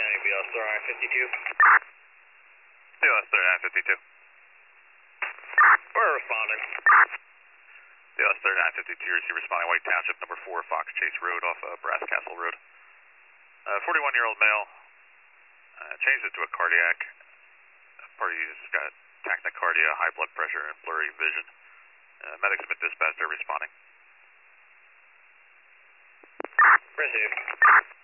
representing BL 3952. BL 3952. We're responding. BL 3952, receive responding White Township, number 4, Fox Chase Road off Brass Castle Road. 41-year-old male, changed it to a cardiac. Party's got tachycardia, high blood pressure, and blurry vision. Medics have been dispatched, they're responding. Received.